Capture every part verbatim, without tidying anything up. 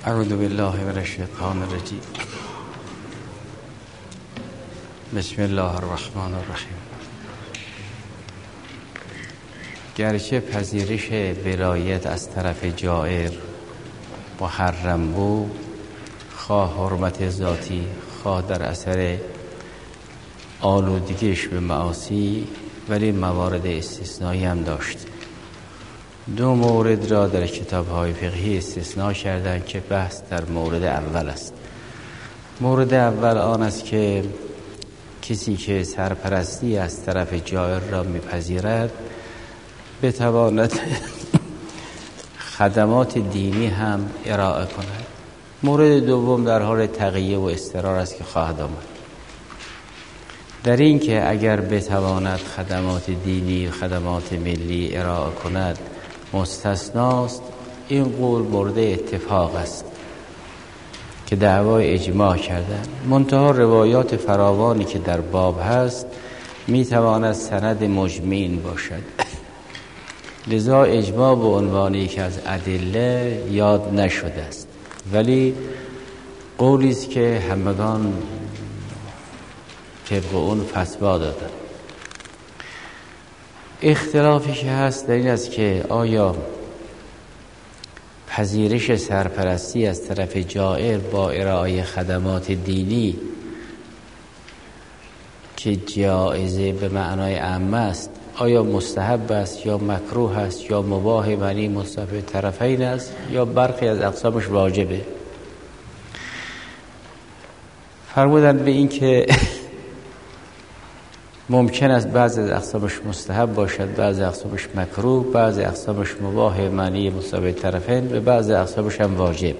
اعوذ بالله من الشیطان الرجیم. بسم الله الرحمن الرحیم. گرچه پذیرش ولایت از طرف جائر محرم بود، خواه حرمت ذاتی خواه در اثر آلودگیش به معاصی، ولی موارد استثنایی هم داشت. دو مورد را در کتاب‌های فقهی استثناء کردند که بحث در مورد اول است. مورد اول آن است که کسی که سرپرستی از طرف جائر را می‌پذیرد بتواند خدمات دینی هم ارائه کند. مورد دوم در حال تقیه و اضطرار است که خواهد آمد. در این که اگر بتواند خدمات دینی و خدمات ملی ارائه کند مستثناست، این قول مورد اتفاق است که دعوای اجماع کردن. منتها روایات فراوانی که در باب هست میتواند سند مجمعین باشد، لذا اجماع به عنوانی که از ادله یاد نشده است، ولی قولی است که همگان طبق اون فتوا دادن. اختلافی که هست در این است که آیا پذیرش سرپرستی از طرف جائر با ارائه خدمات دینی که جایزه به معنای عام است، آیا مستحب است یا مکروه است یا مباح، معنی مصطفی طرفین است، یا برخی از اقسامش واجبه؟ فرمودن به این که ممکن است بعضی از اقسامش مستحب باشد، بعضی اقسامش مکروه، بعضی اقسامش مباح معنی مساوی طرفین و بعضی اقسامش هم واجب.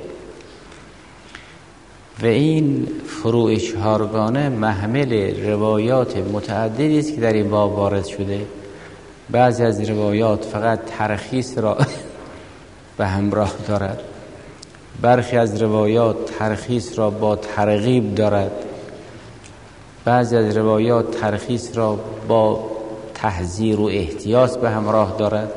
و این فروع چهارگانه محمل روایات متعددی است که در این باب وارد شده. بعضی از روایات فقط ترخیص را به همراه دارد، برخی از روایات ترخیص را با ترغیب دارد، بعضی از روایات ترخیص را با تحذیر و احتیاط به همراه دارد.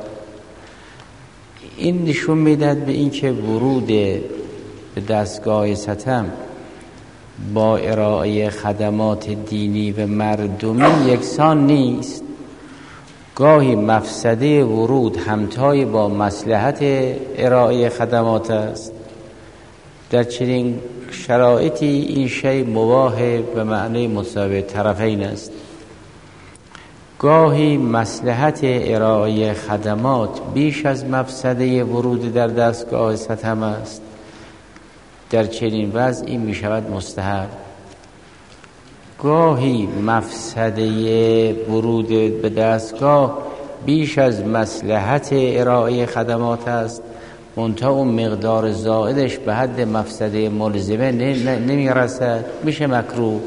این نشون میدهد به این که ورود به دستگاه ستم با ارائه خدمات دینی و مردمی یکسان نیست. گاهی مفسده ورود همتای با مصلحت ارائه خدمات است. در چنین شرایطی این شی مباح به معنی مساوی طرفین است. گاهی مصلحت ارائه خدمات بیش از مفسده ورود در دستگاه ستم است. در چنین وضع این می شود مستحب. گاهی مفسده ورود به دستگاه بیش از مصلحت ارائه خدمات است، منتها اون مقدار زائدش به حد مفسده ملزمه نمی رسد، میشه مکروه.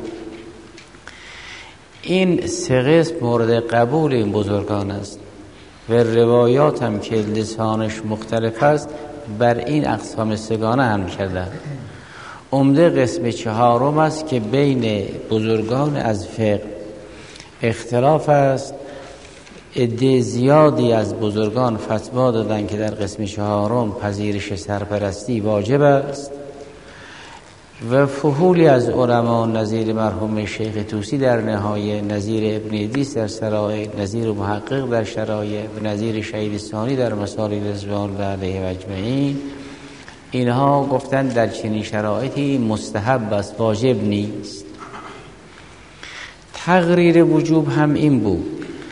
این سه قسم مورد قبول این بزرگان است و روایات هم که لسانش مختلف است بر این اقسام سگانه هم کردن. عمده قسم چهارم است که بین بزرگان از فقه اختلاف است. عده زیادی از بزرگان فتوا دادن که در قسم چهارم پذیرش سرپرستی واجب است و فحولی از علما نظیر مرحوم شیخ طوسی در نهایه، نظیر ابن ادریس در سرائع، نظیر محقق در شرایع و نظیر شهید ثانی در مسائل رضوان الله علیه و اجمعین، اینها گفتن در چنین شرایطی مستحب است، واجب نیست. تقریر وجوب هم این بود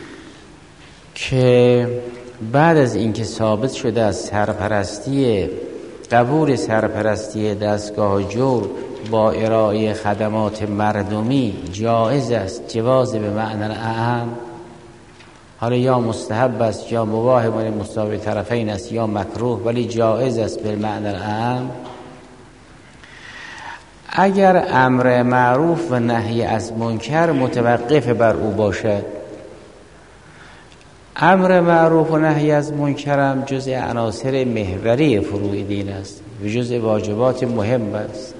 که بعد از اینکه ثابت شده از سرپرستی قبول سرپرستی دستگاه جور با ارائه خدمات مردمی جایز است، جواز به معنی اعم، حالا یا مستحب است یا مباح معنی مساوی طرفین است یا مکروه، ولی جایز است به معنی اعم. اگر امر معروف و نهی از منکر متوقف بر او باشد، امر معروف و نهی از منکرم جزء عناصر محوری فروع دین است و جزء واجبات مهم است.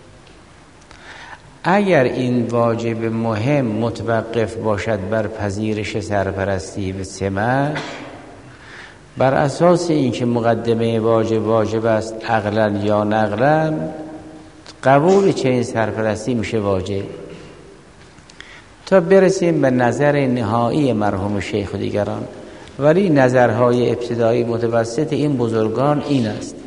اگر این واجب مهم متوقف باشد بر پذیرش سرپرستی و سمت، بر اساس اینکه مقدمه واجب واجب است عقلا یا نقلا، قبول چنین سرپرستی میشه واجب. تا برسیم به نظر نهایی مرحوم شیخ و دیگران. ولی نظرهای ابتدایی متوسط این بزرگان این است: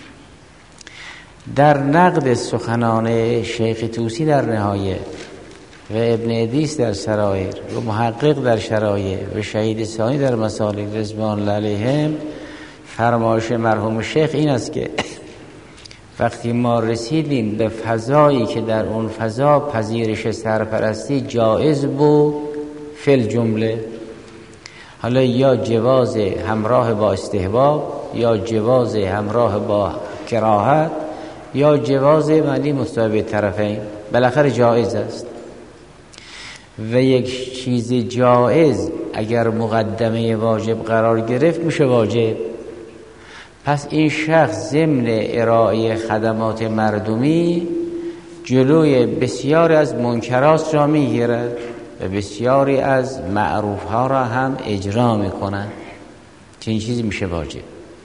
در نقد سخنان شیخ طوسی در نهایه و ابن ادریس در سرایر و محقق در شرایع و شهید ثانی در مسالک رضوان الله علیهم، فرمایش مرحوم شیخ این است که وقتی ما رسیدیم به فضایی که در اون فضا پذیرش سرپرستی جایز بود فی الجمله، حالا یا جواز همراه با استحباب یا جواز همراه با کراهت یا جواز معنی مستوی طرفین، بالاخره جایز است. و یک چیز جایز اگر مقدمه واجب قرار گرفت میشه واجب. پس این شخص ضمن ارائه خدمات مردمی جلوی بسیاری از منکرات را میگیرد و بسیاری از معروف ها را هم اجرا میکنند. چنین چیزی میشه واجب.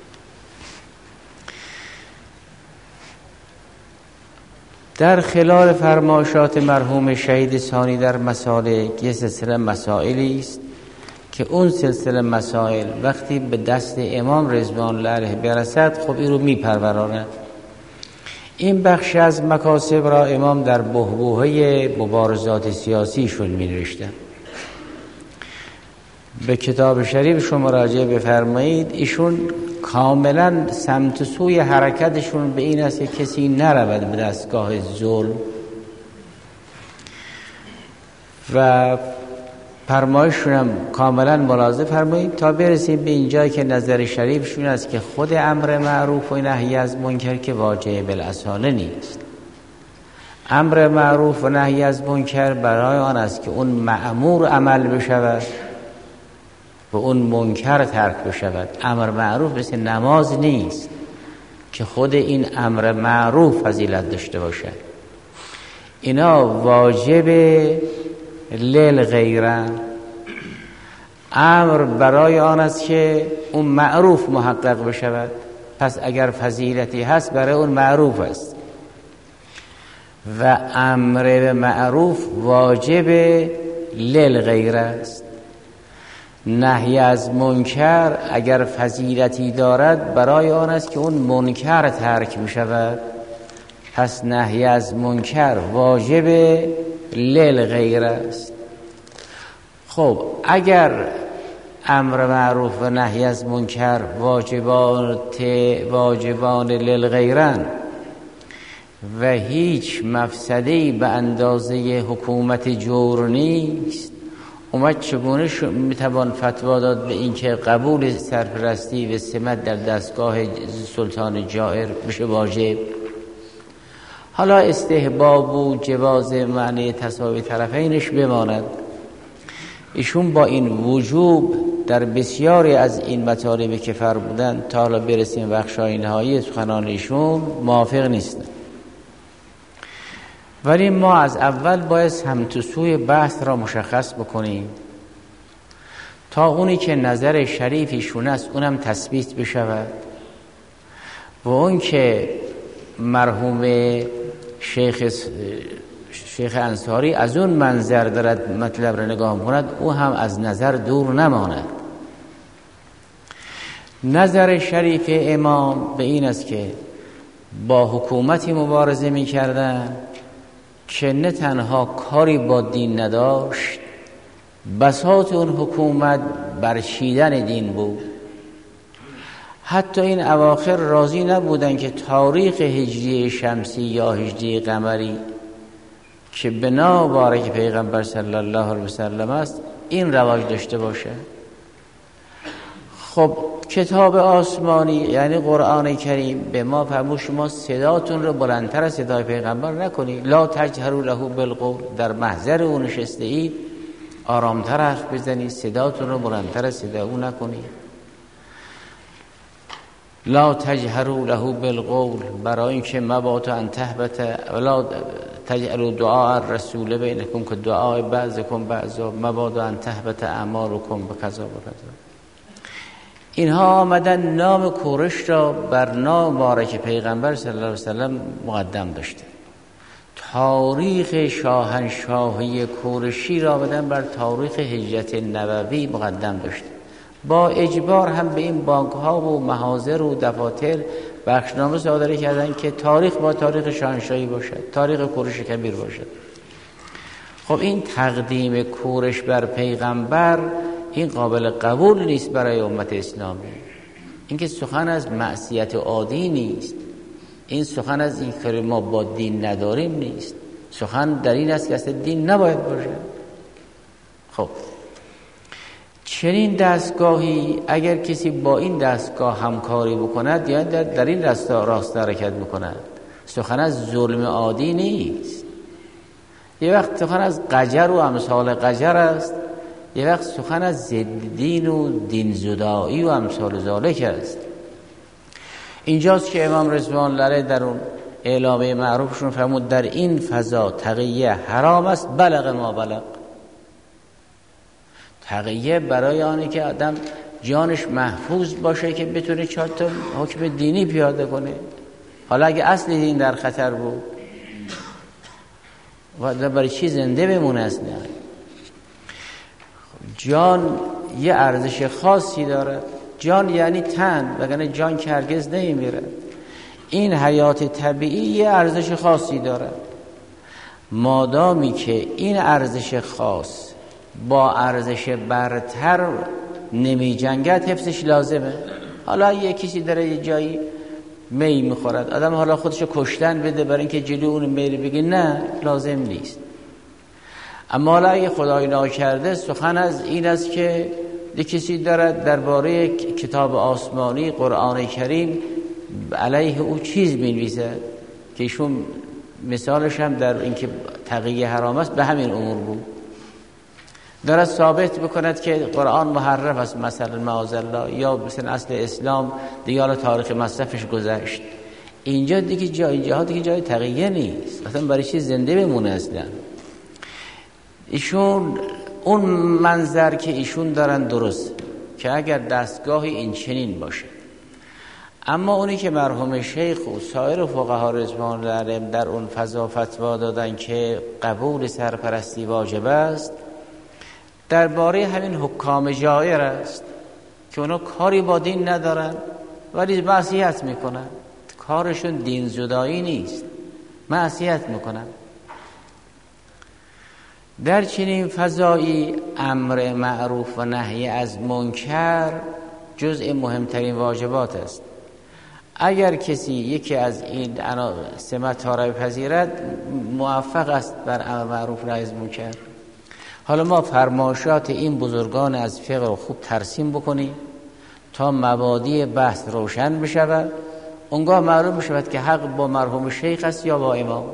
در خلال فرمایشات مرحوم شهید ثانی در مسالک یه سلسله مسائلی است که اون سلسله مسائل وقتی به دست امام رضوان الله علیه برسد خب این رو میپروراند. این بخش از مکاسب را امام در بحبوحه مبارزات سیاسیشون مینوشتن. به کتاب شریف شما مراجعه بفرمایید. ایشون کاملا سمت سوی حرکتشون به این است که کسی نرود به دستگاه ظلم و فرمایششون هم کاملا ملاحظه فرمایید تا برسیم به اینجایی که نظر شریفشون است که خود امر معروف و نهی از منکر که واجب الاصاله نیست. امر معروف و نهی از منکر برای آن است که اون مأمور عمل بشود و اون منکر ترک بشود. امر معروف مثل نماز نیست که خود این امر معروف فضیلت داشته باشد. اینا واجب للغیرن. امر برای آن است که اون معروف محقق بشود. پس اگر فضیلتی هست برای اون معروف است و امر معروف واجب للغیر است. نهی از منکر اگر فضیلتی دارد برای آن است که اون منکر ترک می شود. پس نهی از منکر واجب للغیر است. خب اگر امر معروف و نهی از منکر واجبات واجبان للغیرن و هیچ مفسده‌ای به اندازه حکومت جور نیست، اومد چگونه میتوان فتوا داد به این که قبول سرپرستی و سمت در دستگاه سلطان جائر بشه واجب؟ حالا استحباب و جواز معنی تساوی طرفینش بماند. ایشون با این وجوب در بسیاری از این مطالب که فرمودن تا حالا برسیم بخشای نهایی سخنان ایشون موافق نیستن. ولی ما از اول باید سمت و سوی بحث را مشخص بکنیم تا اونی که نظر شریفیشون است اونم تثبیت بشود و اون که مرحوم شیخ شیخ انصاری از اون منظر دارد مطلب را نگاه کند او هم از نظر دور نماند. نظر شریف امام به این است که با حکومتی مبارزه می کردن که نه تنها کاری با دین نداشت، بساط اون حکومت برچیدن دین بود. حتی این اواخر راضی نبودن که تاریخ هجری شمسی یا هجری قمری که بنا بارک پیغمبر صلی الله علیه وسلم است این رواج داشته باشه. خب کتاب آسمانی یعنی قرآن کریم به ما فرمود شما صداتون رو بلندتر از صدای پیغمبر نکنید. لا تجهروا له بالقول، در محضر او نشسته اید آرامتر حرف بزنید، صداتون رو بلندتر از صدای او نکنید. لا تجهروا له بالقول برای اینکه مبادا ان تهبط ولا تجعلوا دعاء الرسول بینکم که دعای بعضکم بعضا مبادا ان تهبط اعمالکم بکذا بکذا. اینها آمدن نام کورش را بر نام مبارک پیغمبر صلی الله علیه وسلم مقدم داشته. تاریخ شاهنشاهی کورشی را بدن بر تاریخ هجرت نبوی مقدم داشته. با اجبار هم به این بانک ها و محاضر و دفاتر بخشنامه صادر کردن که تاریخ با تاریخ شاهنشاهی باشد، تاریخ کورش کبیر باشد. خب این تقدیم کورش بر پیغمبر این قابل قبول نیست برای امت اسلامی. این که سخن از معصیت عادی نیست، این سخن از این که ما با دین نداریم نیست، سخن در این است که اصلا دین نباید باشه. خب چنین دستگاهی اگر کسی با این دستگاه همکاری بکند یا در, در این راستا راست حرکت بکند، سخن از ظلم عادی نیست. یه وقت سخن از قجر و امثال قجر است، یه وقت سخن از ضد دین و دین زدایی و امثال ذالک است. اینجاست که امام رضوان الله علیه در اون اعلامیه معروفشون فرمود در این فضا تقیه حرام است بلغ ما بلغ. تقیه برای آنه که آدم جانش محفوظ باشه که بتونه چهار تا حکم دینی پیاده کنه. حالا اگه اصل دین در خطر بود و برای چی زنده بمونه اصلا؟ جان یه ارزش خاصی داره. جان یعنی تن، وگرنه جان که هرگز نمیره. این حیات طبیعی یه ارزش خاصی داره. مادامی که این ارزش خاص با ارزش برتر نمی جنگد حفظش لازمه. حالا یه کسی داره یه جایی می میخورد، آدم حالا خودشو کشتن بده برای اینکه جلو اون میل بگه نه، لازم نیست. اما حالا اگه خدای ناکرده سخن از این است که یه کسی دارد درباره کتاب آسمانی قرآن کریم علیه او چیز می‌نویسه که ایشون مثالش هم در اینکه تقیه حرام است به همین امور بود، دارد ثابت بکند که قرآن محرف است مثلا معاذالله، یا مثلا اصل اسلام دیگه حالا تاریخ مصرفش گذشت. اینجا دیگه جای اینجا دیگه جای تقیه نیست، اصلا برای چی زنده بمونه اصلا. ایشون اون منظر که ایشون دارن درست که اگر دستگاهی این چنین باشه، اما اونی که مرحوم شیخ و سایر فقها رضوان الله علیهم در اون فضا فتوا دادن که قبول سرپرستی واجب است، درباره همین حکام جائر است که اونا کاری با دین ندارن ولی معصیت میکنن. کارشون دین زدایی نیست، معصیت میکنن. در چنین فضایی امر معروف و نهی از منکر جزء مهمترین واجبات است. اگر کسی یکی از این سمت ها را بپذیرد موفق است بر امر معروف و نهی از منکر. حالا ما فرمایشات این بزرگان از فقه رو خوب ترسیم بکنیم تا مبادی بحث روشن بشود، اونگاه معلوم بشود که حق با مرحوم شیخ است یا با امام.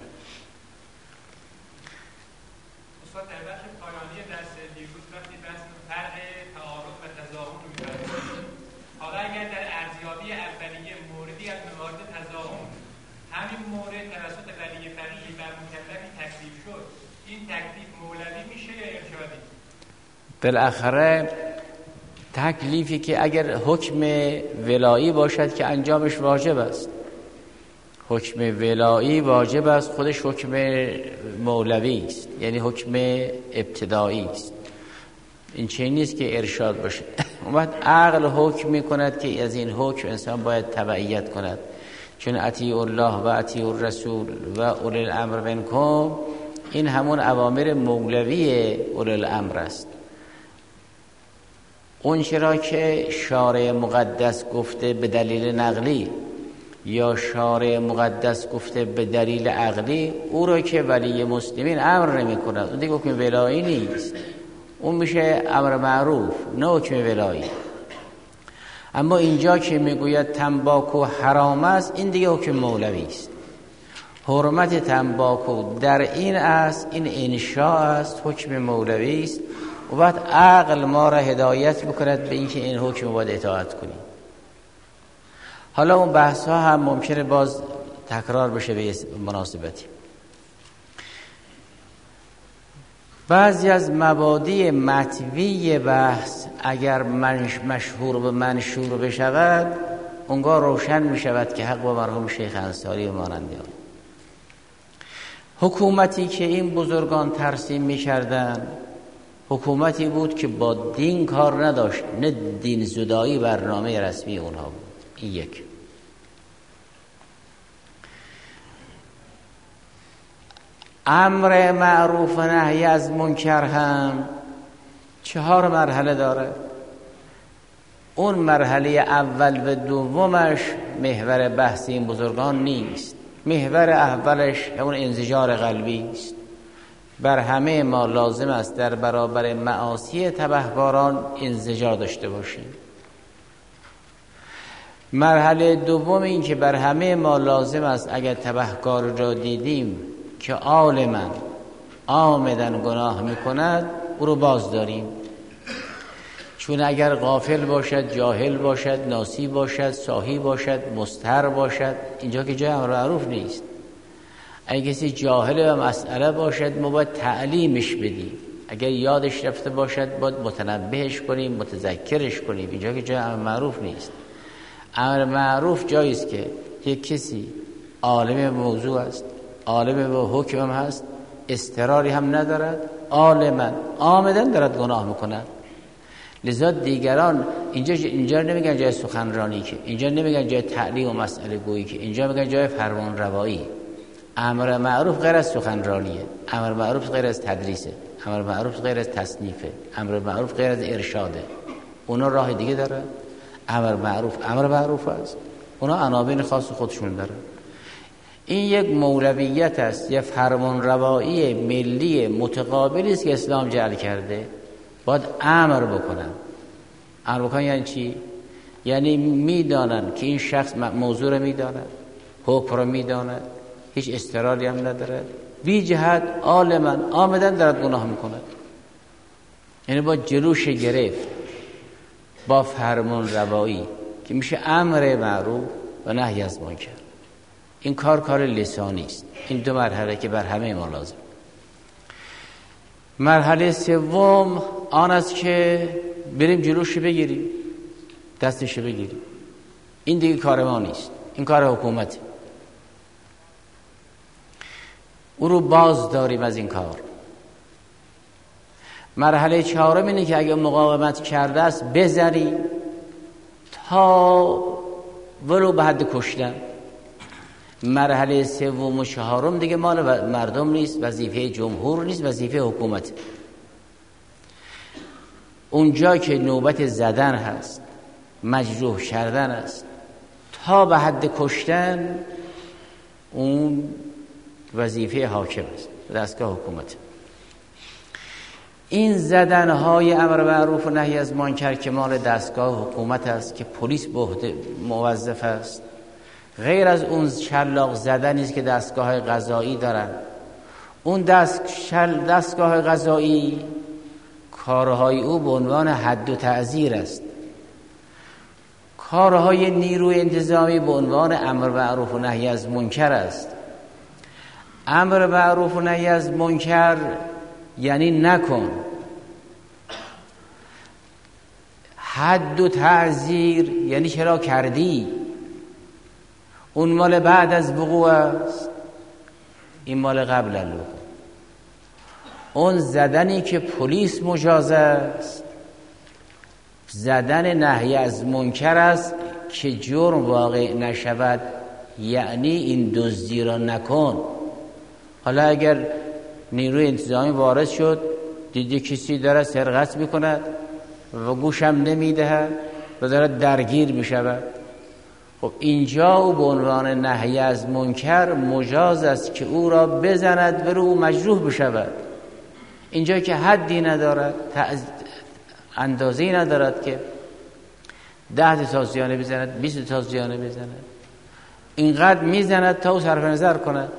بالاخره تکلیفی که اگر حکم ولایی باشد که انجامش واجب است، حکم ولایی واجب است، خودش حکم مولوی است، یعنی حکم ابتدایی است. این چیزی نیست که ارشاد باشه. وقت عقل حکم میکند که از این حکم انسان باید تبعیت کند، چون اطیعوا الله و اطیعوا الرسول و اولی الامر منکم، این همون اوامر مولوی اولی الامر است. اون چرا که شارع مقدس گفته به دلیل نقلی یا شارع مقدس گفته به دلیل عقلی، او رو که ولی مسلمین امر نمی کند، اون دیگه حکم ولایی نیست، اون میشه امر معروف نه حکم ولایی. اما اینجا که میگوید تنباکو حرام است، این دیگه حکم مولوی است. حرمت تنباکو در این است، این انشاء است، حکم مولوی است. و بعد عقل ما را هدایت بکند به اینکه این حکم باید اطاعت کنیم. حالا اون بحث ها هم ممکنه باز تکرار بشه به مناسبتی. بعضی از مبادی مطوی بحث اگر مشهور و منشور بشود، اونگاه روشن می شود که حق با مرحوم شیخ انصاری و مانندیان. حکومتی که این بزرگان ترسیم می کردن حکومتی بود که با دین کار نداشت، نه دین زدایی برنامه رسمی اونها بود. این یک. امر معروف و نهی از منکر هم چهار مرحله داره. اون مرحله اول و دومش محور بحث این بزرگان نیست. محور اولش اون انزجار قلبی است. بر همه ما لازم است در برابر معاصی تبهکاران انزجار داشته باشیم. مرحله دوم این که بر همه ما لازم است اگر تبهکار را دیدیم که عالما عامدن گناه میکند او رو باز داریم، چون اگر غافل باشد، جاهل باشد، ناسی باشد، ساهی باشد، مستهتر باشد، اینجا که جای امر معروف نیست. اگر کسی جاهل و مسئله باشد ما باید تعلیمش بدیم، اگر یادش رفته باشد باید متنبهش کنیم، متذکرش کنیم. اینجا که جای امر معروف نیست. امر معروف جایی است که یک کسی عالم موضوع است، عالم با حکم هست، استراری هم ندارد، عالما عامدن دارد گناه میکند. لذا دیگران اینجا اینجا نمیگن جای سخنرانی، که اینجا نمیگن جای تعلیم و مسئله گویی، که اینجا میگن جای فرمان روایی. امر معروف غیر از سخنرانیه، امر معروف غیر از تدریسه، امر معروف غیر از تصنیفه، امر معروف غیر از ارشاده. اونا راه دیگه داره. امر معروف امر معروف است، اونا عناوین خاص خودشون داره. این یک مولویت است، یک فرمان روایی ملی متقابلی است که اسلام جعل کرده. باید امر بکنن. امر بکنن یعنی چی؟ یعنی میدانن که این شخص موضوع رو میداند، حکم رو میداند، هیچ استرالی هم ندارد، بی جهت عالما آمدن دارد گناه میکند. یعنی با جلوش گرفت با فرمان روایی که میشه امر معروف و نهی از منکر. این کار کار لسانی است. این دو مرحله که بر همه ما لازم. مرحله سوم آن است که بریم جلوش بگیریم، دستش بگیریم. این دیگه کار ما نیست، این کار حکومته. او رو باز داریم از این کار. مرحله چهارم اینه که اگه مقاومت کرده است بزنیم تا ولو به حد کشتن. مرحله سوم و چهارم دیگه مال مردم نیست، وظیفه جمهور نیست، وظیفه حکومت. اونجا که نوبت زدن هست، مجروح کردن است تا به حد کشتن، اون وظیفه حاکم است، دستگاه حکومت. این زدنهای امر معروف و نهی از منکر که مال دستگاه حکومت است که پلیس به عهده موظف است، غیر از اون شلاق زدنی است که دستگاه قضایی دارن. اون دست شل دستگاه قضایی کارهای او به عنوان حد و تعزیر است، کارهای نیروی انتظامی به عنوان امر معروف و نهی از منکر است. امر معروف و نهی از منکر یعنی نکن، حد و تعزیر یعنی چرا کردی. اون مال بعد از وقوع است، این مال قبل از وقوع. اون زدنی که پلیس مجاز است، زدن نهی از منکر است که جرم واقع نشود، یعنی این دزدی را نکن. حالا اگر نیروی انتظامی وارد شد، دیدی کسی داره سرقت میکند و گوشم نمیدهد و داره درگیر میشود، خب اینجا او به عنوان نهی از منکر مجاز است که او را بزند و رو مجروح بشود. اینجا که حدی ندارد، اندازه‌ای ندارد که ده تازیانه بزند، بیست تازیانه بزند، اینقدر میزند تا او صرف نظر کند.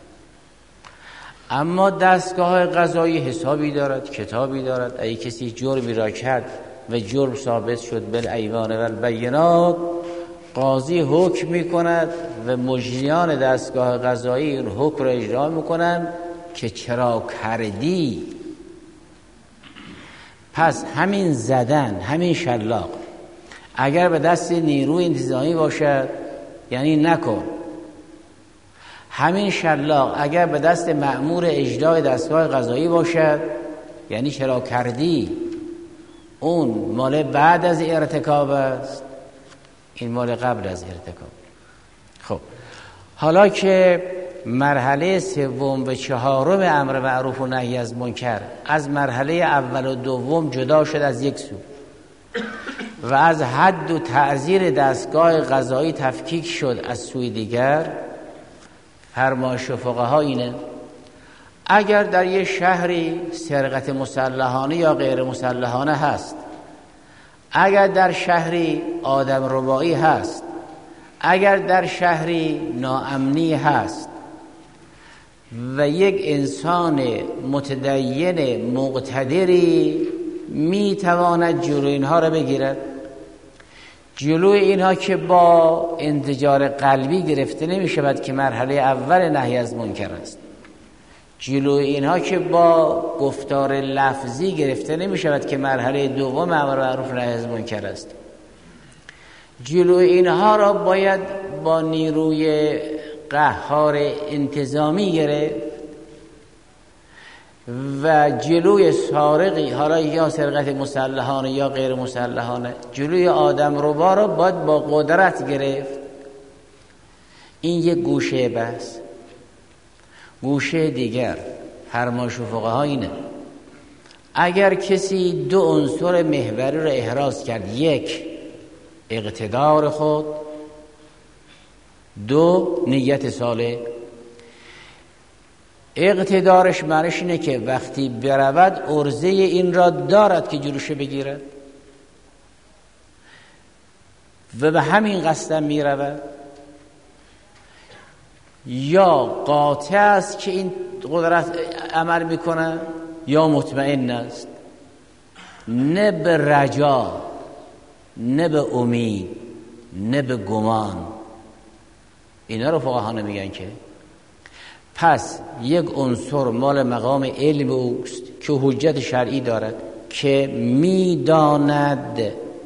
اما دستگاه قضایی حسابی دارد، کتابی دارد. اگه کسی جرمی را کرد و جرم ثابت شد بالایمان و البینات، قاضی حکم میکند و مجریان دستگاه قضایی این حکم را اجرا میکنند که چرا کردی. پس همین زدن، همین شلاق اگر به دست نیروی انتظامی باشد یعنی نکن، همین شلاق اگر به دست مأمور اجرای دستگاه قضایی باشد یعنی چرا کردی، اون مال بعد از ارتکاب است، این مال قبل از ارتکاب. خب حالا که مرحله سوم و چهارم امر معروف و نهی از منکر از مرحله اول و دوم جدا شد از یک سو و از حد و تعزیر دستگاه قضایی تفکیک شد از سوی دیگر، فرمایش فقها اینه اگر در یه شهری سرقت مسلحانه یا غیر مسلحانه هست، اگر در شهری آدم ربایی هست، اگر در شهری ناامنی هست و یک انسان متدین مقتدری میتواند جلوی اینها را بگیرد، جلوی اینها که با انزجار قلبی گرفته نمی شود که مرحله اول نهی از منکر است، جلوی اینها که با گفتار لفظی گرفته نمی شود که مرحله دوم امر معروف نهی از منکر است، جلوی اینها را باید با نیروی قهار انتظامی گرفت و جلوی سارقی، حالا یا سرقت مسلحانه یا غیر مسلحانه، جلوی آدم ربا را باید با قدرت گرفت. این یک گوشه بحث. گوشه دیگر فرمایش فقها اینه اگر کسی دو عنصر محوری را احراز کرد، یک اقتدار خود، دو نیت صالح. اقتدارش معنیش اینه که وقتی برود عرضه این را دارد که جلوش بگیرد و به همین قصد می رود، یا قاطع است که این قدرت عمل میکنه یا مطمئن است، نه به رجا، نه به امید، نه به گمان. اینا رو فقها نمیگن که. پس یک عنصر مال مقام علم اوست که حجت شرعی دارد که میداند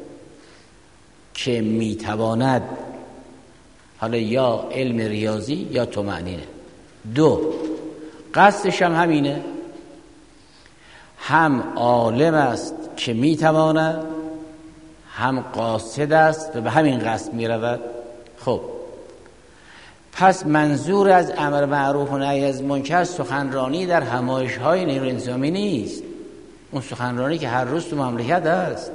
که میتواند، حالا یا علم ریاضی یا طمأنینه. دو قصدش هم همینه، هم عالم است که میتواند، هم قاصد است و به همین قصد میرود. خب پس منظور از امر معروف و نهی از منکر سخنرانی در همایش‌های نیروی انتظامی نیست، اون سخنرانی که هر روز تو مملکت هست.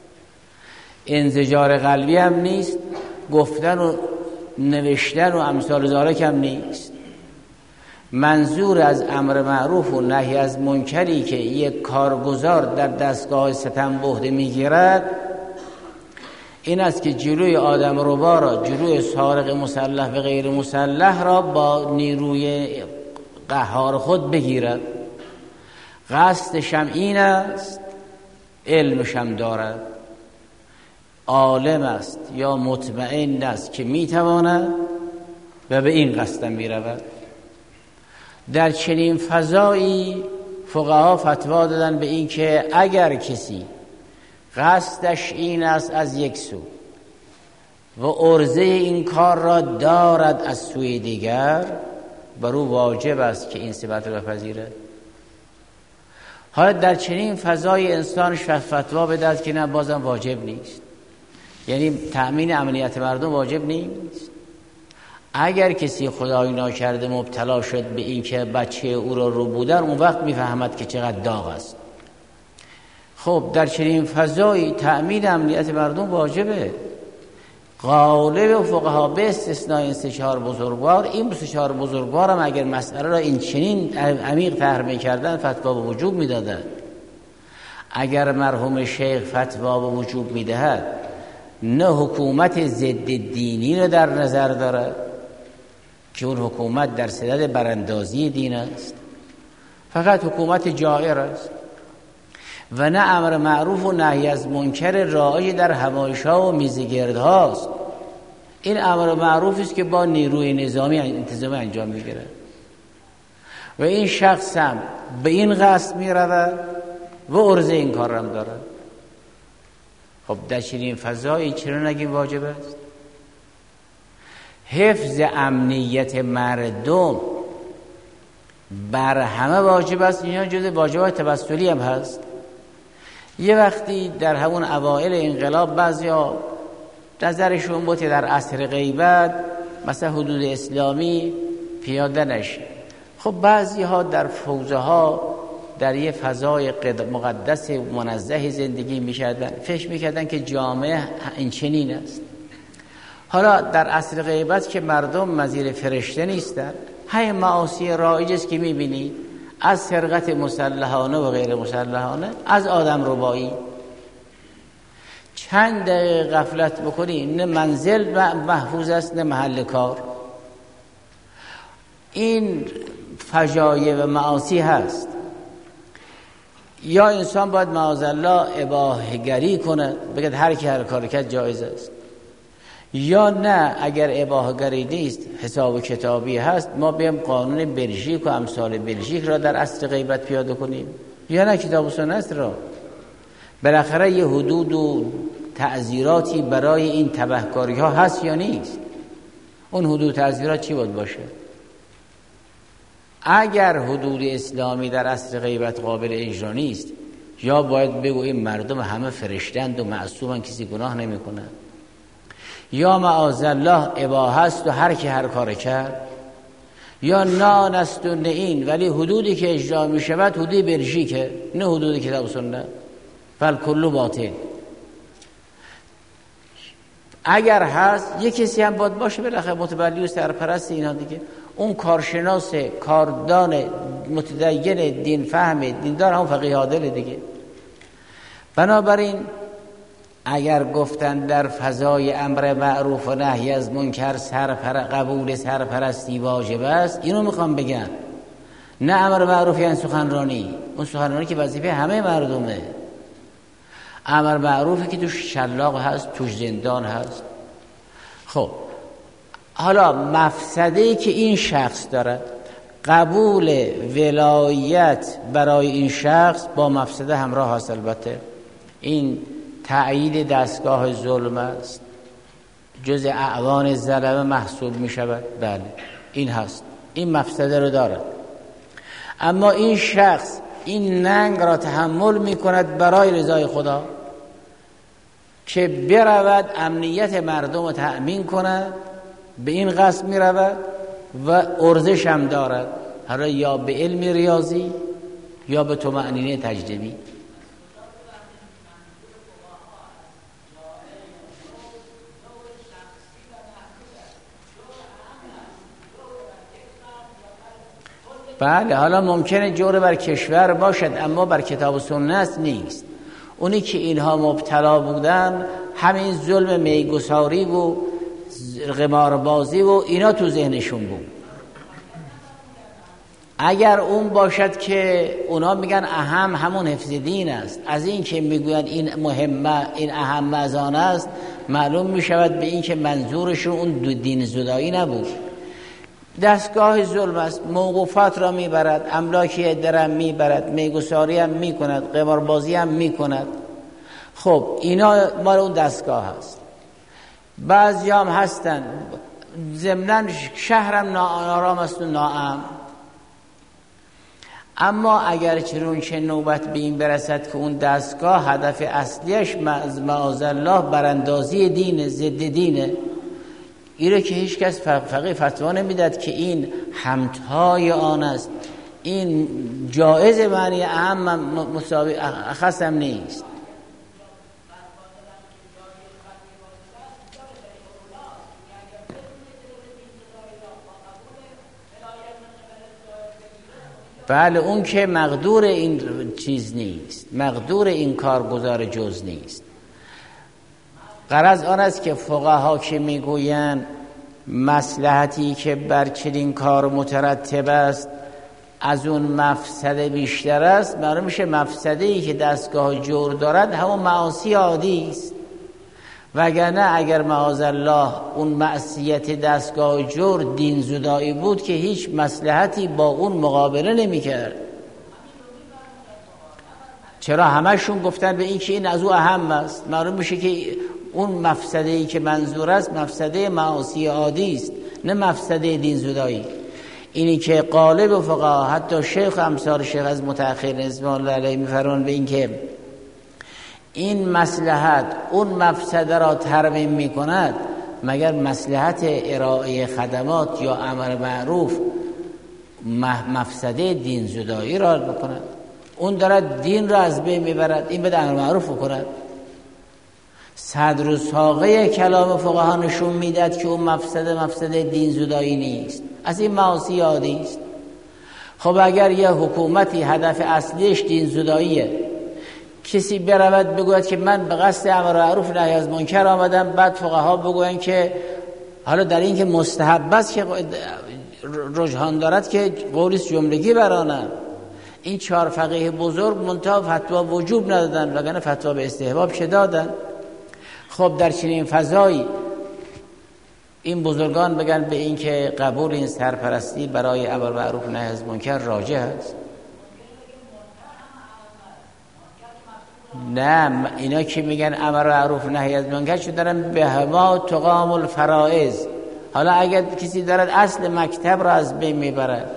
انزجار قلبی هم نیست، گفتن و نوشتن و امثال ذالک هم نیست. منظور از امر معروف و نهی از منکری که یک کارگزار در دستگاه ستم بهده میگیرد این است که جلوی آدم ربا را، جلوی سارق مسلح و غیر مسلح را با نیروی قهار خود بگیرد. قصدش هم این است، علمش هم دارد، عالم است یا مطمئن است که میتواند و به این قصد میرود. در چنین فضایی فقها فتوا دادن به این که اگر کسی قصدش این است از یک سو و عرضه این کار را دارد از سوی دیگر، بر او واجب است که این صفت را بپذیرد. حالا در چنین فضای انسانش فتوا بدهد که نه، بازم واجب نیست، یعنی تأمین امنیت مردم واجب نیست. اگر کسی خدای ناکرده مبتلا شد به این که بچه او را رو بودن، اون وقت میفهمد که چقدر داغ است. خب در چنین فضایی تأمین امنیت مردم واجبه. غالب فقها به استثنای این سه چهار بزرگوار، این سه چهار بزرگوار هم اگر مسئله را این چنین عمیق طرح می‌کردن فتوا به وجوب میدادند. اگر مرحوم شیخ فتوا به وجوب میدهد نه حکومت ضد دینی را در نظر دارد که اون حکومت در صدد براندازی دین است، فقط حکومت جائر است، و نه امر معروف و نهی از منکر رایج در همایش‌ها و میزگردهاست. این امر معروفی است که با نیروی نظامی انتظامی انجام میگیرد و این شخص هم به این قصد میرود و عرضه این کار هم داره. خب در چنین فضایی چرا نگیم واجب است؟ حفظ امنیت مردم بر همه واجب است، اینا جز واجبات توسلی هم هست. یه وقتی در همون اوائل انقلاب بعضیا نظرشون بود در عصر غیبت مثلا حدود اسلامی پیاده نشه. خب بعضی ها در فوزه ها در یه فضای مقدس منزه زندگی میکردن، فکر میکردن که جامعه این چنین است. حالا در عصر غیبت که مردم مزیر فرشته نیستن، های معاصی رایج است که میبینید، از سرقت مسلحانه و غیر مسلحانه، از آدم ربایی. چند دقیقه غفلت بکنی نه منزل محفوظ است نه محل کار. این فجایع و معاصی هست. یا انسان باید معاذالله اباحه‌گری کنه، بگه هر کی هر کاری کرد جایز است، یا نه اگر اباحه‌گری نیست حساب و کتابی هست ما بیم قانون بلژیک و امثال بلژیک را در عصر غیبت پیاده کنیم، یا نه کتاب و سنت را. بالاخره یه حدود و تعزیراتی برای این تبهکاری ها هست یا نیست؟ اون حدود تعزیرات چی باید باشه؟ اگر حدود اسلامی در عصر غیبت قابل اجرا نیست، یا باید بگو این مردم همه فرشتند و معصومن کسی گناه نمیکنه، یا معاذالله اباحه است و هر کی هر کار کرد، یا نان است و نه این، ولی حدودی که اجرا می شود حدود بلژیکه نه حدود کتاب و سنت، فالکل باطل. اگر هست یک کسی هم باید باشه بالاخره متولی و سرپرست اینا دیگه، اون کارشناس کاردان متدین دین فهم دیندار هم فقیه عادل دیگه. بنابراین اگر گفتن در فضای امر معروف و نهی از منکر سرپر قبول سرپرستی واجب است، اینو میخوام بگم، نه امر معروف یعنی سخنرانی، اون سخنرانی که وظیفه همه مردمه. امر معروفی که توش شلاق هست، توش زندان هست. خب حالا مفسده‌ای که این شخص داره، قبول ولایت برای این شخص با مفسده همراه هست. البته این تأیید دستگاه ظلم است، جز اعوان ظلمه محسوب می شود. بله این هست، این مفسده رو دارد. اما این شخص این ننگ را تحمل می کند برای رضای خدا که برود امنیت مردم رو تأمین کند، به این قصد می رود و ارزش هم دارد، حالا یا به علم ریاضی یا به طمأنینه تجربی. بله حالا ممکنه جور بر کشور باشد اما بر کتاب و سنت نیست. اونی که اینها مبتلا بودن همین ظلم میگساری و قماربازی و اینا تو ذهنشون بود. اگر اون باشد که اونا میگن اهم همون حفظ دین است، از این که میگوین این مهمه این اهم از آن است، معلوم میشود به این که منظورشون اون دین زدایی نبود. دستگاه ظلم است، موقوفات را میبرد، املاکی درم میبرد، میگساری هم میکند، قماربازی هم میکند. خب اینا مال اون دستگاه هست. بعضی هم هستن ضمناً شهرم ناآرام است و ناامن، اما اگر چنون که نوبت به این برسد که اون دستگاه هدف اصلیش معاذالله براندازی دین، ضد دینه، ایره که هیچ کس فقیه فتوا نمیداد که این همتای آن است، این جایز معنی اهم مساوی اخص هم نیست. بله اون که مقدور این چیز نیست، مقدور این کارگزار جز نیست. غرض آن است که فقها که میگویند مصلحتی که بر چنین کار مترتب است از اون مفسده بیشتر است، معلوم میشه مفسده‌ای که دستگاه جور دارد همون معاصی عادی است. وگرنه اگر معاذالله اون معصیت دستگاه جور دین زدایی بود که هیچ مصلحتی با اون مقابله نمی کرد. چرا همشون گفتن به این که این از او اهم است؟ معلوم میشه که اون مفسده‌ای که منظور است مفسده معاصی عادی است، نه مفسده دین زدایی. اینی که غالب فقها حتی شیخ امثال شیخ از متأخرین رضوان الله علیه میفرمایند به این که این مصلحت اون مفسده را ترمیم میکند، مگر مصلحت ارائه خدمات یا امر معروف مفسده دین زدایی را بکند؟ اون دارد دین را از بین میبرد، این بده امر معروف بکند. صدر و ساقه کلام فقها نشون میداد که اون مفسده مفسده دین زدایی نیست، از این معاصی عادی است. خب اگر یه حکومتی هدف اصلیش دین زداییه، کسی برود بگوید که من به قصد امر معروف نهی از منکر آمدم، بعد فقها بگوین که حالا در این که مستحب است که رجحان دارد که قولیست جملگی برانم، این چهار فقیه بزرگ منتها فتوا وجوب ندادن، وگرنه فتوا به استحباب چه دادن. خب در چنین فضایی این بزرگان بگن به این که قبول این سرپرستی برای امر معروف نهی از منکر راجح است؟ نه، اینا که میگن امر معروف نهی از منکر چون دارن به هما تقام الفرائض. حالا اگر کسی دارد اصل مکتب را از بین میبرد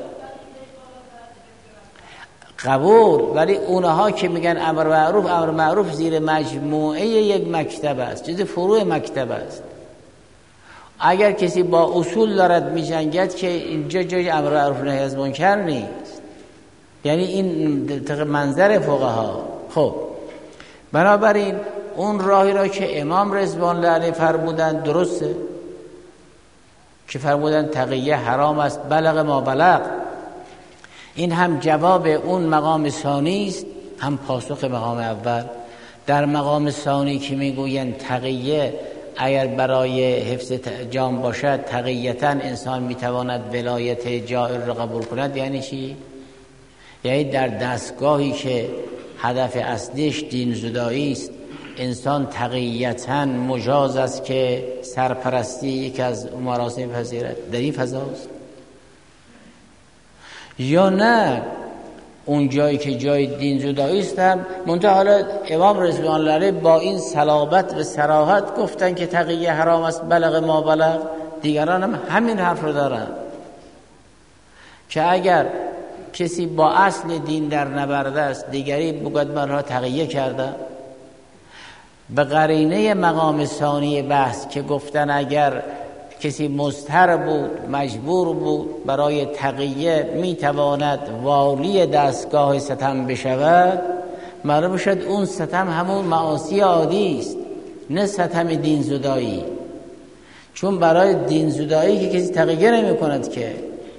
قبول، ولی اونها که میگن امر معروف امر معروف زیر مجموعه یک مکتب است، چیز فروع مکتب است. اگر کسی با اصول دارد میجنگد که اینجا جای امر معروف نهی از منکر نیست، یعنی این منظر فقها. خب بنابراین اون راهی را که امام رضوان الله علیه فرمودن درسته، که فرمودن تقیه حرام است بلغ ما بلغ. این هم جواب اون مقام ثانی است، هم پاسخ مقام اول. در مقام ثانی که میگوین تقیه اگر برای حفظ جان باشد تقیتا انسان میتواند ولایت جائر را قبول کند، یعنی چی؟ یعنی در دستگاهی که هدف اصلیش دین زدایی است انسان تقیتا مجاز است که سرپرستی یک از مراسم پذیرد، در این فضاست. یا نه اون جایی که جای دین زدایی است هم منتها حالا امام رضوان الله علیه با این صلابت و صراحت گفتن که تقیه حرام است بلغ ما بلغ. دیگران هم همین حرف رو دارن که اگر کسی با اصل دین در نبرد است دیگری بگوید من را تقیه کرده، به قرینه مقام ثانی بحث که گفتن اگر کسی مضطر بود مجبور بود برای تقیه میتواند والی دستگاه ستم بشود، معلوم شد اون ستم همون معاصی عادی است، نه ستم دین زدایی. چون برای دین زدایی که کسی تقیه نمی کند که.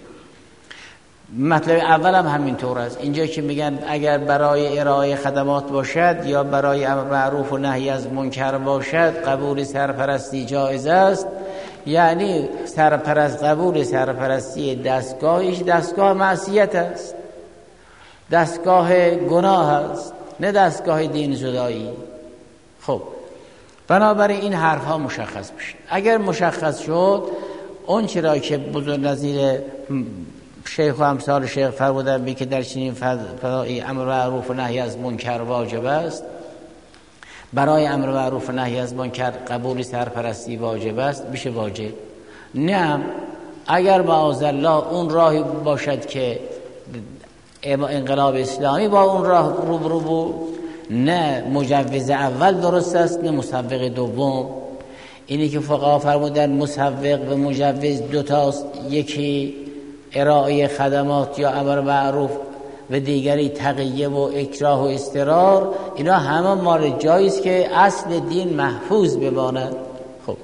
مطلب اول هم همین طور است. اینجا که میگن اگر برای ارائه خدمات باشد یا برای امر معروف و نهی از منکر باشد قبول سرپرستی جایز است، یعنی سرپرست قبول سرپرستی دستگاهش دستگاه معصیت است، دستگاه گناه است، نه دستگاه دین زدایی. خب بنابراین این حرف ها مشخص بشه. اگر مشخص شد اون چرا که بزرگ نظیر شیخ و امثال شیخ فرمودن بی که در چنین فضایی امر معروف و نهی از منکر واجب است، برای امر معروف و نهی از منکر قبول سرپرستی واجب است، بشه واجب. نه اگر معاذالله اون راهی باشد که انقلاب اسلامی با اون راه روبرو بود، نه مجوز اول درست است نه مسوق دوم. اینی که فقها فرمودن مسوق و مجوز دوتاست، یکی ارائه خدمات یا امر معروف و دیگری تقیه و اکراه و استرار، اینا همه مال جایی است که اصل دین محفوظ بماند. خب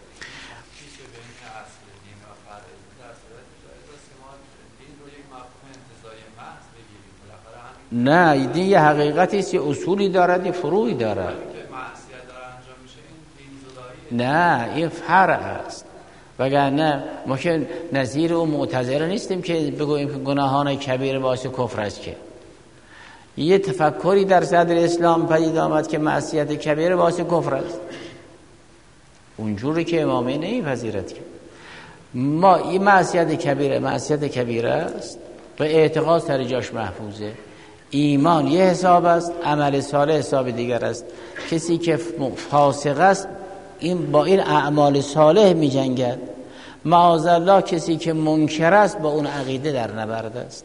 نه دین یه حقیقتی است، یه اصولی دارد یه فروعی دارد. نه این فرع است، وگرنه ما که نظیر و معتزله نیستیم که بگوییم که گناهان کبیر باعث کفر است. که یه تفکری در صدر اسلام پدید آمد که معصیت کبیر باعث کفر است، اونجوری که امامه نمیپذیرد. که ما این معصیت کبیره معصیت کبیره است و اعتقاد سر جاش محفوظه. ایمان یه حساب است، عمل صالح حساب دیگر است. کسی که فاسق است این با این اعمال صالح می جنگد. معاذالله کسی که منکر است با اون عقیده در نبرد است.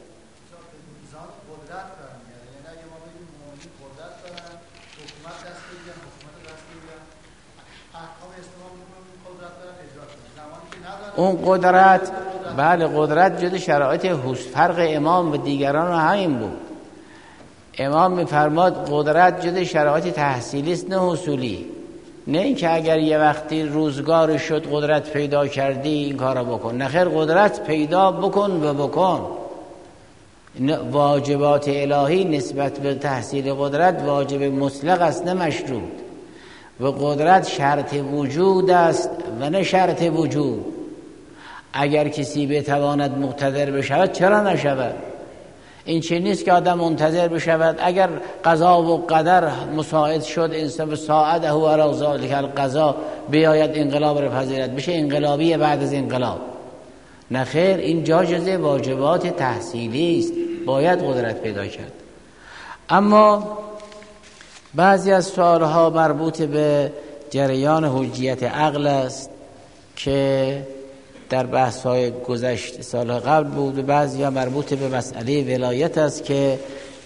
اون قدرت، بله قدرت جد شرایط حس، فرق امام و دیگران همین بود. امام میفرماد قدرت جد شرایط تحصیلی است نه حصولی. نه اینکه اگر یه وقتی روزگار شد قدرت پیدا کردی این کارو بکن، نه خیر، قدرت پیدا بکن و بکن. واجبات الهی نسبت به تحصیل قدرت واجب مطلق است نه مشروط. و قدرت شرط وجود است و نه شرط وجود. اگر کسی بتواند مقتدر بشود چرا نشود؟ این چیز نیست که آدم منتظر بشود اگر قضا و قدر مساعد شد انسان ساعده و علی ذلک القضا بیاید انقلاب را پذیرد بشه انقلابی بعد از انقلاب. نه خیر، این جاجز واجبات تحصیلی است، باید قدرت پیدا کرد. اما بعضی از سوالها مربوط به جریان حجیت عقل است که در بحث‌های گذشته سال قبل بود و بعضی‌ها مربوط به مسئله ولایت است که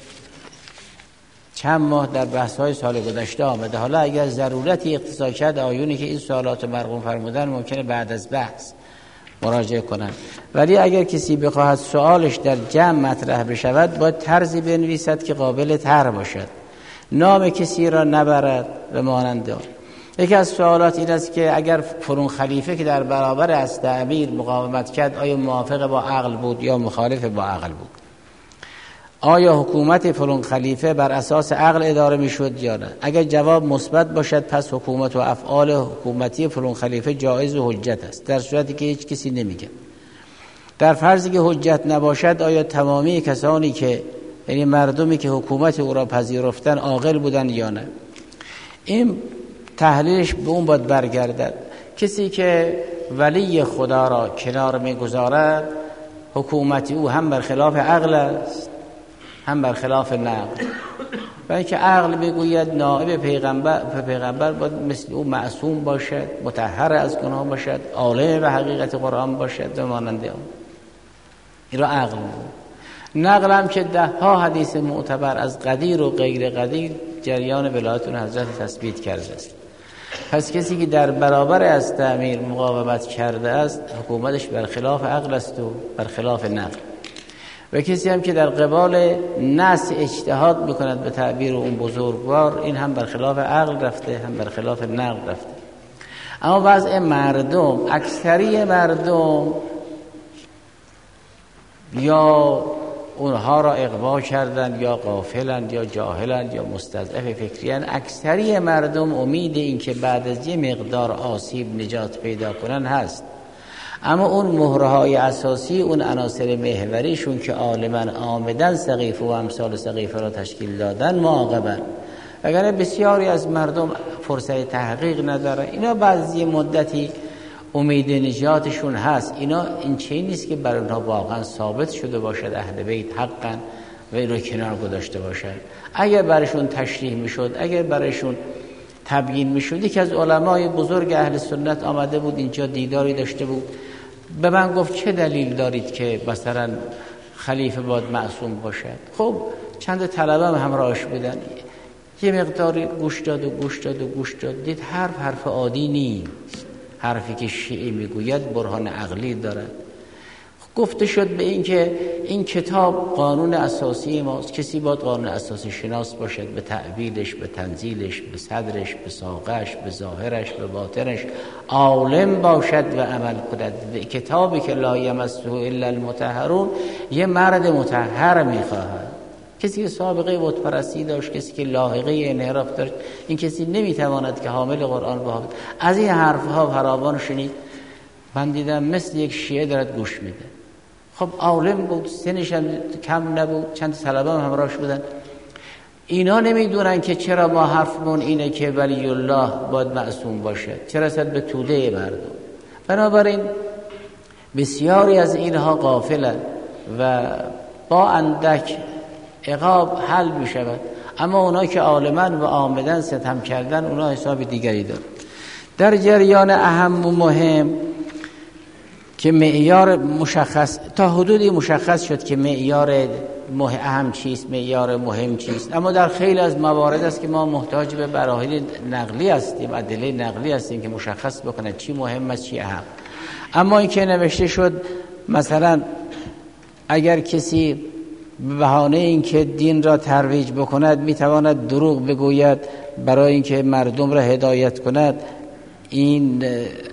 چند ماه در بحث‌های سال گذشته آمده. حالا اگر ضرورتی اقتضا کرد آیونی که این سوالات مرقوم فرمودن ممکنه بعد از بحث مراجعه کنند، ولی اگر کسی بخواهد سوالش در جمع مطرح بشود باید طرزی بنویسد که قابل طرح باشد، نام کسی را نبرد و مانند آن. یکی از سوالات این است که اگر فرون خلیفه که در برابر از تعمیر مقاومت کرد آیا موافق با عقل بود یا مخالف با عقل بود؟ آیا حکومت فرون خلیفه بر اساس عقل اداره می شد یا نه؟ اگر جواب مثبت باشد پس حکومت و افعال حکومتی فرون خلیفه جایز و حجت است، در صورتی که هیچ کسی نمیگه. در فرضی که حجت نباشد آیا تمامی کسانی که یعنی مردمی که حکومت او را پذیرفتن عاقل بودن یا نه؟ این تحلیلش به اون باید برگردد. کسی که ولی خدا را کنار میگذارد حکومتی او هم برخلاف عقل است هم برخلاف نقل. و اینکه عقل میگوید نائب پیغمبر پیغمبر باید مثل او معصوم باشد، مطهر از گناه باشد، عالم به حقیقت قرآن باشد و مانند آن. این را عقل میگوید. نقل هم که ده ها حدیث معتبر از قدیر و غیر قدیر جریان ولایت اون حضرت تثبیت کرده است. پس کسی که در برابر از تعمیر مقاومت کرده است حکومتش برخلاف عقل است و برخلاف نقل. و کسی هم که در قبال نص اجتهاد میکند به تعبیر اون بزرگوار این هم برخلاف عقل رفته هم برخلاف نقل رفته. اما وضع مردم، اکثری مردم یا اونها را اغوا کردند یا غافلند یا جاهلند یا مستضعف فکریند. اکثری مردم امید این که بعد از یه مقدار آسیب نجات پیدا کنن هست، اما اون مهرهای اساسی، اون عناصر محوریشون که عالمان آمدن سقیفه و امثال سقیفه را تشکیل دادن معاقبن. اگر بسیاری از مردم فرصت تحقیق نداره، اینا بعضی مدتی امید نجاتشون هست. اینا این چیزی نیست که برای اونها واقعا ثابت شده باشد اهل بیت حقا و این رو کنار گذاشته باشد. اگر برایشون تشریح میشد، اگر برایشون تبیین میشد، یکی از علمای بزرگ اهل سنت آمده بود اینجا دیداری داشته بود، به من گفت چه دلیل دارید که مثلا خلیفه باید معصوم باشد؟ خب چند طلبه هم همراهش بودن، یه مقداری گوش داد و گوش داد و گوش داد، دید حرف حرف عادی نیست، حرفی که شیعه میگوید برهان عقلی دارد. گفته شد به این که این کتاب قانون اساسی ماست، کسی باید قانون اساسی شناس باشد، به تعبیدش، به تنزیلش، به صدرش، به ساقش، به ظاهرش، به باطنش عالم باشد و عمل کند. کتابی که لا یمسه الا المطهرون یه مرد مطهر میخواهد. کسی که سابقه بت پرستی داشت، کسی که لاحقه انحراف داشت، این کسی نمیتواند که حامل قرآن باشد. از این حرفها فراوان شنید. من دیدم مثل یک شیعه دارد گوش میده. خب عالم بود، سنش هم کم نبود، چند طلبه هم همراهش بودن. اینا نمیدونن که چرا ما حرفمون اینه که ولی الله باید معصوم باشه، چرا رسد به توده مردم. بنابراین بسیاری از اینها غافلن و با اندک عقاب حل می شود. اما اونا که عالمن و آمدن ستم کردن اونا حساب دیگری دارن. در جریان اهم و مهم که معیار مشخص تا حدودی مشخص شد که معیار اهم چیست، معیار مهم چیست، اما در خیلی از موارد است که ما محتاج به براهین نقلی هستیم، ادله نقلی هستیم که مشخص بکنه چی مهم است چی اهم. اما این که نوشته شد مثلا اگر کسی به بهانه اینکه دین را ترویج بکند میتواند دروغ بگوید برای اینکه مردم را هدایت کند، این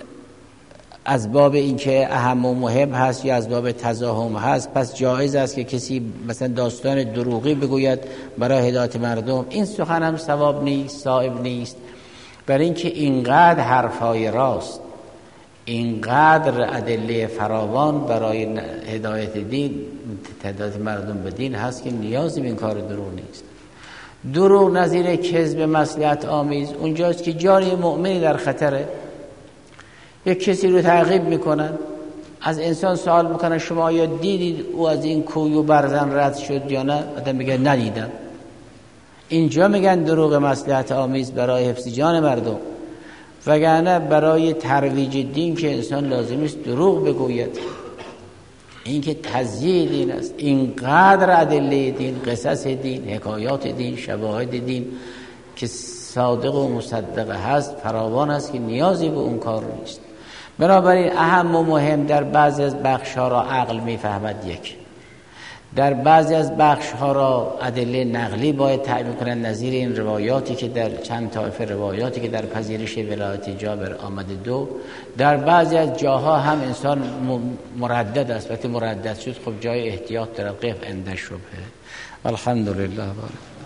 از باب اینکه اهم و مهم هست یا از باب تزاحم هست، پس جایز است که کسی مثلا داستان دروغی بگوید برای هدایت مردم. این سخن هم صواب نیست، صائب نیست، برای اینکه اینقدر حرفای راست، اینقدر ادله فراوان برای هدایت دین، هدایت مردم به دین هست که نیازی به این کار دروغ نیست. دروغ نظیر کذب مصلحت آمیز اونجاست که جان مؤمنی در خطره، یک کسی رو تعقیب میکنن، از انسان سوال میکنن شما آیا دیدید او از این کوی و برزن رد شد یا نه؟ آدم میگه ندیدم. اینجا میگن دروغ مصلحت آمیز برای حفظ جان مردم، وگرنه برای ترویج دین که انسان لازم است دروغ بگوید. این که تزییع دین است، اینقدر ادله دین، قصص دین، حکایات دین، شواهد دین که صادق و مصدق هست فراوان است که نیازی به اون کار نیست. بنابراین اهم و مهم در بعضی از بخش ها را عقل میفهمد یک، در بعضی از بخش ها را ادله نقلی باید تعیین کنند، نظیر این روایاتی که در چند طایفه روایاتی که در پذیرش ولایت جابر آمده. دو، در بعضی از جاها هم انسان مردد است، وقتی مردد شد خب جای احتیاط داره، قف عند شبهه. الحمدلله.